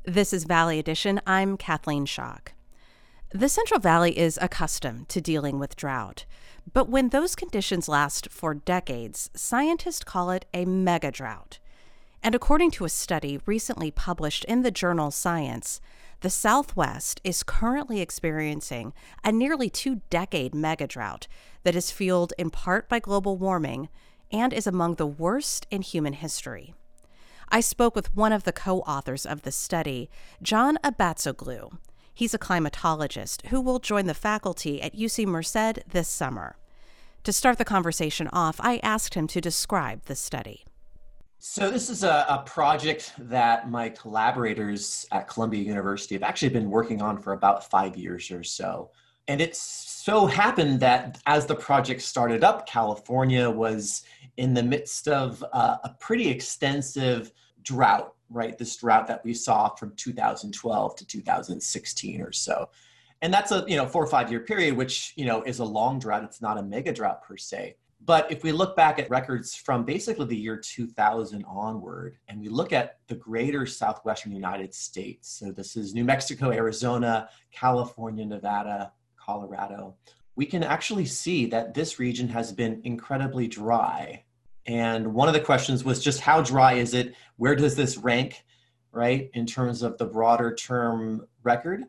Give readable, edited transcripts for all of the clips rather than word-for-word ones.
This is Valley Edition. I'm Kathleen Schock. The Central Valley is accustomed to dealing with drought, but when those conditions last for decades, scientists call it a mega drought. And according to a study recently published in the journal Science, the Southwest is currently experiencing a nearly 2-decade mega drought that is fueled in part by global warming and is among the worst in human history. I spoke with one of the co-authors of the study, John Abatzoglou. He's a climatologist who will join the faculty at UC Merced this summer. To start the conversation off, I asked him to describe the study. So this is a project that my collaborators at Columbia University have actually been working on for about 5 years or so. And it so happened that as the project started up, California was in the midst of a pretty extensive drought, right? This drought that we saw from 2012 to 2016 or so. And that's a 4 or 5 year period, which is a long drought. It's not a mega drought per se. But if we look back at records from basically the year 2000 onward, and we look at the greater southwestern United States, so this is New Mexico, Arizona, California, Nevada, Colorado, we can actually see that this region has been incredibly dry. And one of the questions was just how dry is it? Where does this rank, right, in terms of the broader term record?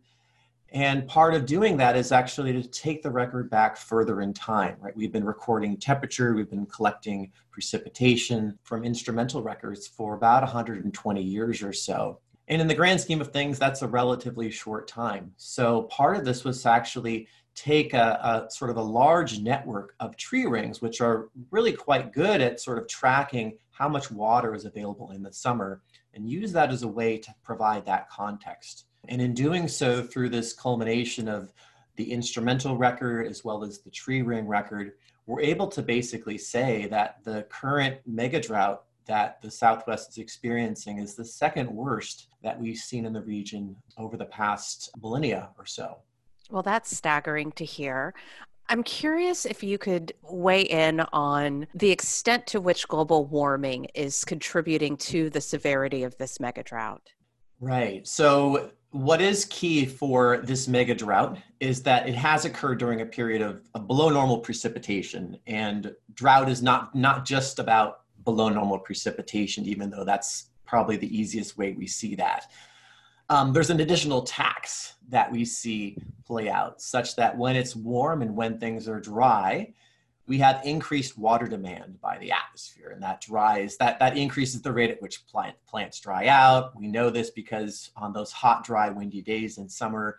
And part of doing that is actually to take the record back further in time, right? We've been recording temperature, we've been collecting precipitation from instrumental records for about 120 years or so. And in the grand scheme of things, that's a relatively short time. So part of this was to actually take a sort of a large network of tree rings, which are really quite good at sort of tracking how much water is available in the summer, and use that as a way to provide that context. And in doing so, through this culmination of the instrumental record as well as the tree ring record, we're able to basically say that the current mega drought that the Southwest is experiencing is the second worst that we've seen in the region over the past millennia or so. Well, that's staggering to hear. I'm curious if you could weigh in on the extent to which global warming is contributing to the severity of this mega drought. Right. So what is key for this mega drought is that it has occurred during a period of below normal precipitation. And drought is not just about below normal precipitation, even though that's probably the easiest way we see that. There's an additional tax that we see play out, such that when it's warm and when things are dry, we have increased water demand by the atmosphere, and that increases the rate at which plants dry out. We know this because on those hot, dry, windy days in summer,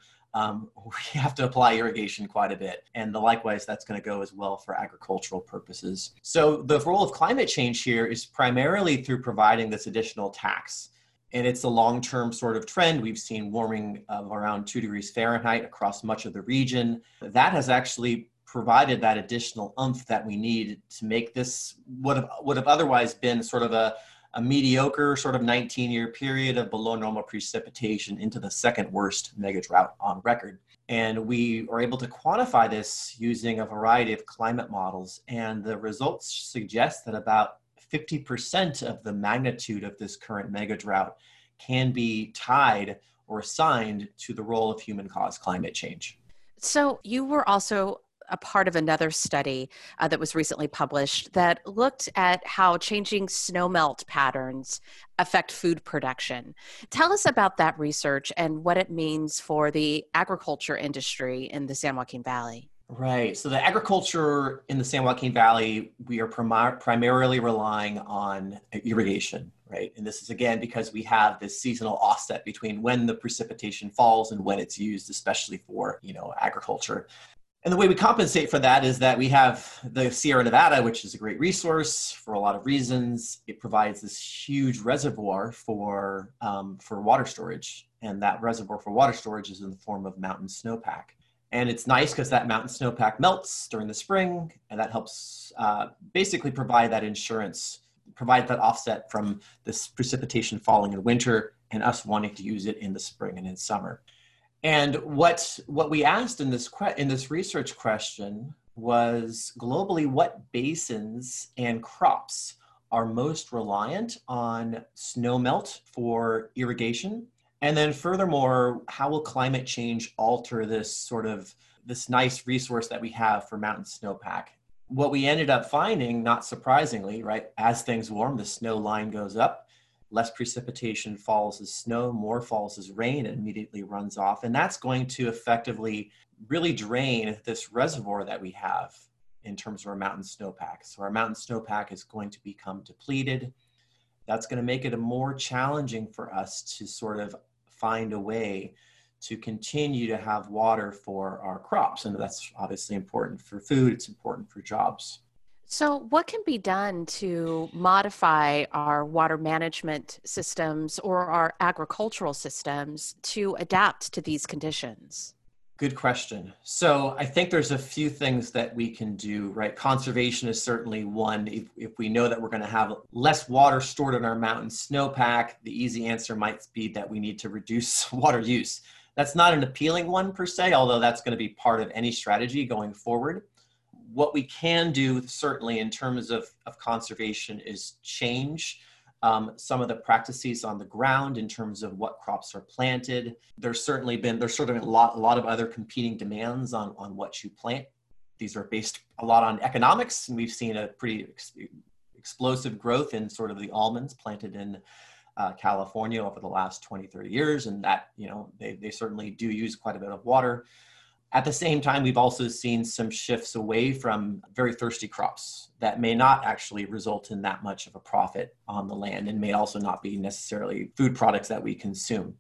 we have to apply irrigation quite a bit. And likewise, that's going to go as well for agricultural purposes. So the role of climate change here is primarily through providing this additional tax. And it's a long-term sort of trend. We've seen warming of around 2 degrees Fahrenheit across much of the region. That has actually provided that additional oomph that we need to make this would have otherwise been sort of a mediocre sort of 19-year period of below normal precipitation into the second worst mega drought on record. And we are able to quantify this using a variety of climate models. And the results suggest that about 50% of the magnitude of this current mega drought can be tied or assigned to the role of human-caused climate change. So you were also a part of another study that was recently published that looked at how changing snowmelt patterns affect food production. Tell us about that research and what it means for the agriculture industry in the San Joaquin Valley. Right. So the agriculture in the San Joaquin Valley, we are primarily relying on irrigation, right? And this is, again, because we have this seasonal offset between when the precipitation falls and when it's used, especially for, agriculture. And the way we compensate for that is that we have the Sierra Nevada, which is a great resource for a lot of reasons. It provides this huge reservoir for water storage. And that reservoir for water storage is in the form of mountain snowpack. And it's nice because that mountain snowpack melts during the spring, and that helps basically provide that insurance, provide that offset from this precipitation falling in winter and us wanting to use it in the spring and in summer. And what we asked in this research question was globally what basins and crops are most reliant on snowmelt for irrigation, And then furthermore, how will climate change alter this nice resource that we have for mountain snowpack? What we ended up finding, not surprisingly, right, as things warm, the snow line goes up, less precipitation falls as snow, more falls as rain, and immediately runs off. And that's going to effectively really drain this reservoir that we have in terms of our mountain snowpack. So our mountain snowpack is going to become depleted. That's going to make it more challenging for us to sort of find a way to continue to have water for our crops. And that's obviously important for food. It's important for jobs. So, what can be done to modify our water management systems or our agricultural systems to adapt to these conditions? Good question. So I think there's a few things that we can do, right? Conservation is certainly one. If we know that we're going to have less water stored in our mountain snowpack, the easy answer might be that we need to reduce water use. That's not an appealing one per se, although that's going to be part of any strategy going forward. What we can do certainly in terms of conservation is change some of the practices on the ground in terms of what crops are planted. There's sort of a lot of other competing demands on what you plant. These are based a lot on economics, and we've seen a pretty explosive growth in sort of the almonds planted in California over the last 20, 30 years. And that, they certainly do use quite a bit of water. At the same time, we've also seen some shifts away from very thirsty crops that may not actually result in that much of a profit on the land and may also not be necessarily food products that we consume.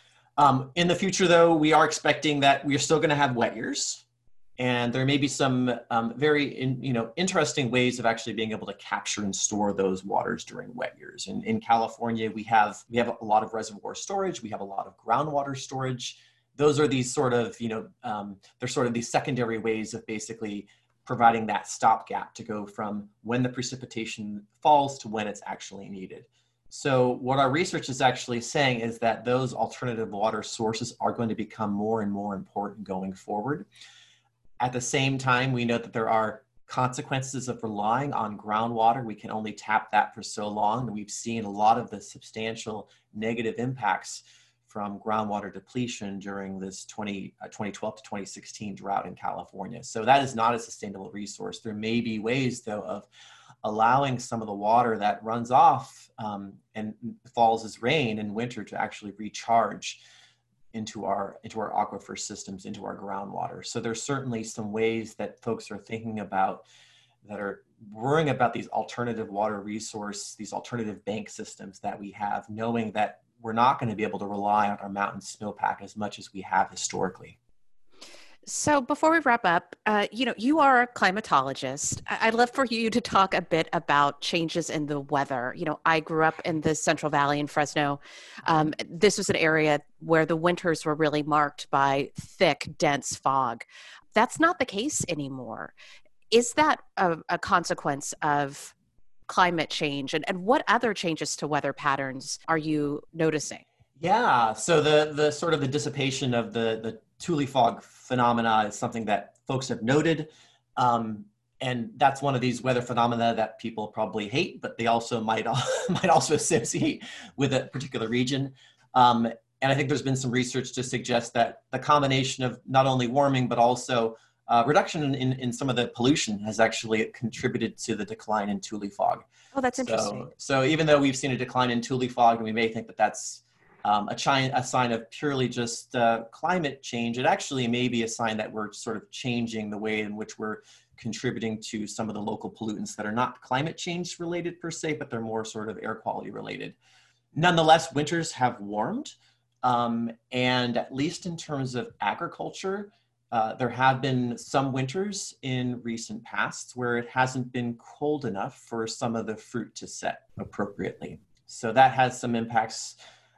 In the future, though, we are expecting that we are still going to have wet years. And there may be some very interesting ways of actually being able to capture and store those waters during wet years. And in California, we have a lot of reservoir storage. We have a lot of groundwater storage. Those are these sort of, they're sort of these secondary ways of basically providing that stopgap to go from when the precipitation falls to when it's actually needed. So what our research is actually saying is that those alternative water sources are going to become more and more important going forward. At the same time, we know that there are consequences of relying on groundwater. We can only tap that for so long. And we've seen a lot of the substantial negative impacts from groundwater depletion during this 2012 to 2016 drought in California. So that is not a sustainable resource. There may be ways, though, of allowing some of the water that runs off and falls as rain in winter to actually recharge into our aquifer systems, into our groundwater. So there's certainly some ways that folks are thinking about that are worrying about these alternative water resource, these alternative bank systems that we have, knowing that we're not going to be able to rely on our mountain snowpack as much as we have historically. So before we wrap up, you are a climatologist. I'd love for you to talk a bit about changes in the weather. I grew up in the Central Valley in Fresno. This was an area where the winters were really marked by thick, dense fog. That's not the case anymore. Is that a consequence of climate change, and what other changes to weather patterns are you noticing? Yeah, so the sort of the dissipation of the Thule fog phenomena is something that folks have noted, and that's one of these weather phenomena that people probably hate, but they also might also associate with a particular region. And I think there's been some research to suggest that the combination of not only warming but also reduction in some of the pollution has actually contributed to the decline in Thule fog. Oh, that's interesting. So even though we've seen a decline in Thule fog, and we may think that that's a sign of purely just climate change, it actually may be a sign that we're sort of changing the way in which we're contributing to some of the local pollutants that are not climate change related per se, but they're more sort of air quality related. Nonetheless, winters have warmed, and at least in terms of agriculture, there have been some winters in recent past where it hasn't been cold enough for some of the fruit to set appropriately. So that has some impacts.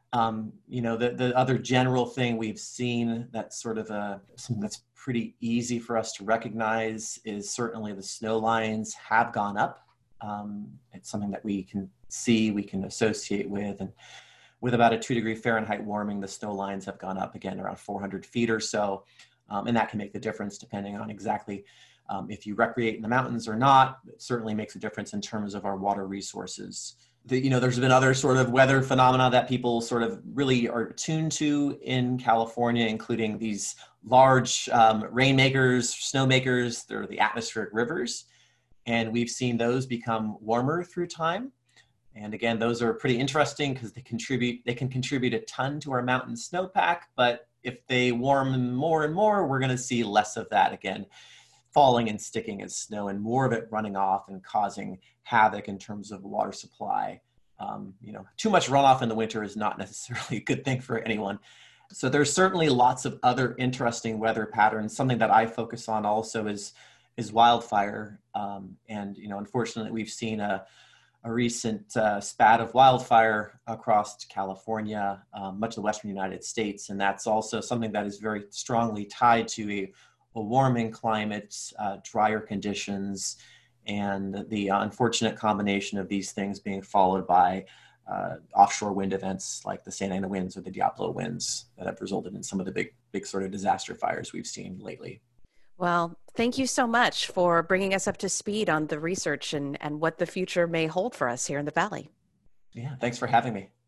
The other general thing we've seen that's sort of something that's pretty easy for us to recognize is certainly the snow lines have gone up. It's something that we can see, we can associate with, and with about a 2 degree Fahrenheit warming, the snow lines have gone up again around 400 feet or so. And that can make the difference depending on exactly if you recreate in the mountains or not. It certainly makes a difference in terms of our water resources. There's been other sort of weather phenomena that people sort of really are tuned to in California, including these large rainmakers, snowmakers. They're the atmospheric rivers. And we've seen those become warmer through time. And again, those are pretty interesting because they can contribute a ton to our mountain snowpack. But if they warm more and more, we're going to see less of that again, falling and sticking as snow, and more of it running off and causing havoc in terms of water supply. Too much runoff in the winter is not necessarily a good thing for anyone. So there's certainly lots of other interesting weather patterns. Something that I focus on also is wildfire. Unfortunately, we've seen a recent spat of wildfire across California, much of the western United States. And that's also something that is very strongly tied to a warming climate, drier conditions, and the unfortunate combination of these things being followed by offshore wind events like the Santa Ana winds or the Diablo winds that have resulted in some of the big sort of disaster fires we've seen lately. Well, thank you so much for bringing us up to speed on the research and what the future may hold for us here in the Valley. Yeah, thanks for having me.